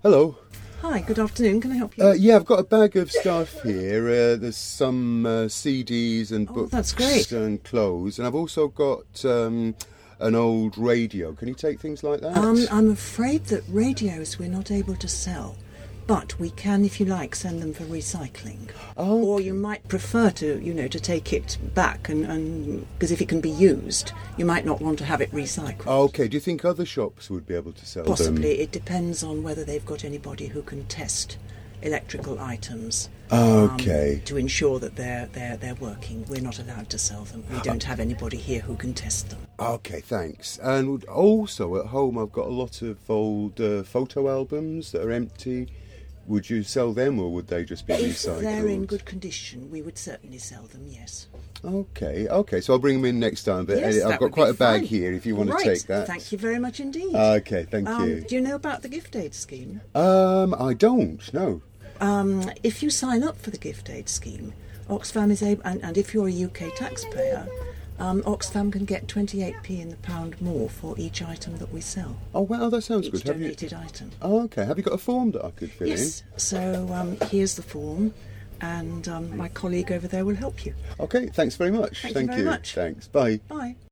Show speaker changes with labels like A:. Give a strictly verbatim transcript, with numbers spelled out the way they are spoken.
A: Hello.
B: Hi, good afternoon. Can I help you?
A: Uh, yeah, I've got a bag of stuff here. Uh, there's some uh, C Ds and
B: Oh,
A: books
B: that's great.
A: and clothes. And I've also got um, an old radio. Can you take things like that?
B: Um, I'm afraid that radios we're not able to sell, but we can, if you like, send them for recycling.
A: Oh,
B: Or you might prefer to, you know, to take it back, and because if it can be used, you might not want to have it recycled.
A: okay. Do you think other shops would be able to sell
B: Possibly.
A: them?
B: It depends on whether they've got anybody who can test electrical items.
A: Okay.
B: Um, to ensure that they're they're they're working. We're not allowed to sell them. We don't have anybody here who can test them.
A: Okay, thanks. And also at home, I've got a lot of old uh, photo albums that are empty. Would you sell them, or would they just be
B: If
A: recycled?
B: they're in good condition, we would certainly sell them, yes.
A: Okay, okay. So I'll bring them in next time. But
B: Yes,
A: I've
B: that
A: got
B: would
A: quite
B: be
A: a bag
B: fine.
A: here if you want
B: Right.
A: to take that.
B: Thank you very much indeed.
A: Okay, thank
B: Um,
A: you.
B: Do you know about the gift aid scheme?
A: Um, I don't. No.
B: Um, if you sign up for the gift aid scheme, Oxfam is able, and, and if you're a U K taxpayer, um, Oxfam can get twenty-eight p in the pound more for each item that we sell.
A: Oh, well, that sounds
B: Each
A: good. Have you?
B: donated item.
A: Oh, okay. Have you got a form that I could fill
B: Yes. So um, here's the form, and um, my colleague over there will help you.
A: in? Okay. Thanks very much.
B: Thank you very much.
A: Thanks. Bye.
B: Bye.